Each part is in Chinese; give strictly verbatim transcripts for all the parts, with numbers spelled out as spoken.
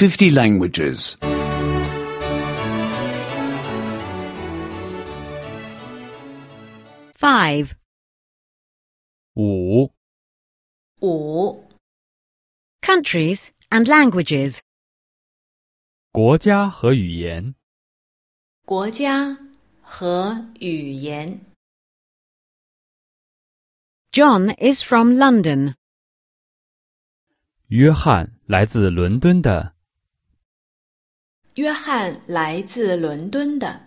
fifty languages. Five. 五、 五、 Countries and languages. 国家和语言。 国家和语言。 John is from London. 约翰来自伦敦的。 约翰来自伦敦的。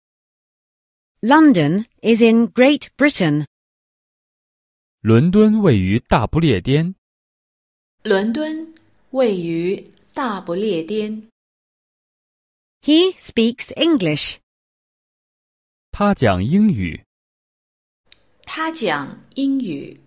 London is in Great Britain. 伦敦位于大不列颠。 伦敦位于大不列颠。 He speaks English. 他讲英语。 他讲英语。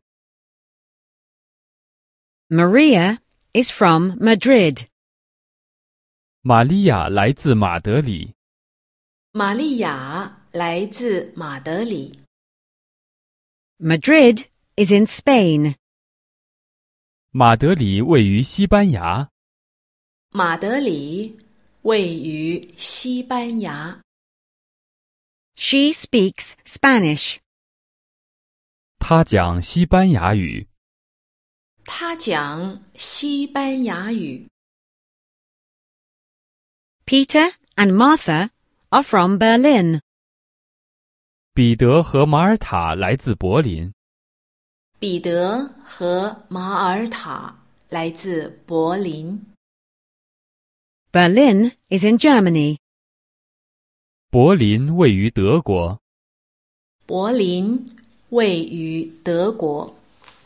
Maria is from Madrid. 玛利亚来自马德里。 玛利亚来自马德里。 Madrid is in Spain. 马德里位于西班牙。 马德里位于西班牙。 She speaks Spanish. 他讲西班牙语。 他讲西班牙语。 Peter and Martha are from Berlin. 彼得和马尔塔来自柏林。 彼得和马尔塔来自柏林。 Berlin is in Germany. 柏林位于德国。 柏林位于德国。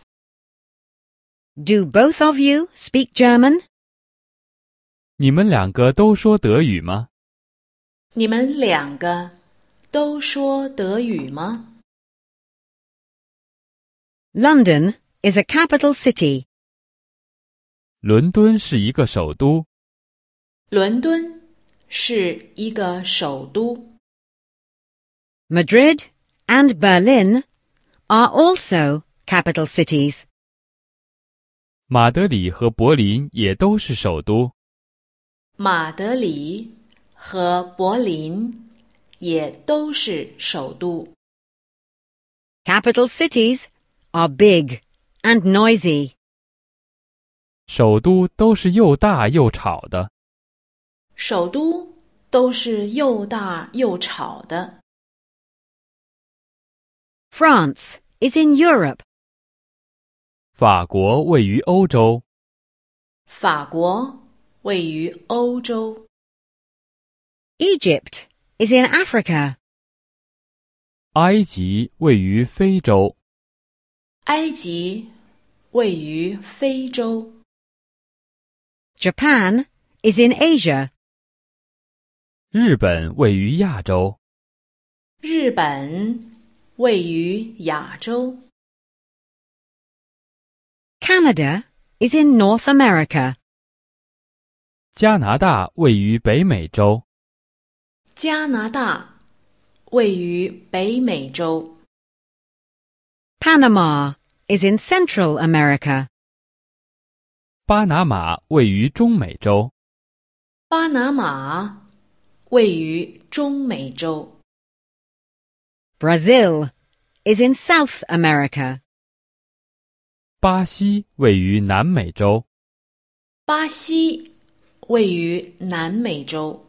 Do both of you speak German? 你们两个都说德语吗？ 你们两个都说德语吗？ London is a capital city. 伦敦是一个首都。 伦敦是一个首都。 Madrid and Berlin are also capital cities. 马德里和柏林也都是首都。 马德里和柏林也都是首都。 Capital cities are big and noisy. 首都都是又大又吵的。 首都都是又大又吵的。 France is in Europe. 法国位于欧洲。 法国位于欧洲。 Egypt is in Africa. 埃及位于非洲。 埃及位于非洲。 Japan is in Asia. 日本位于亚洲。 日本位于亚洲。 Canada is in North America. 加拿大位于北美洲。 加拿大位于北美洲。 Panama is in Central America. 巴拿马位于中美洲。 巴拿马位于中美洲。 Brazil is in South America. 巴西位于南美洲。 巴西位于南美洲。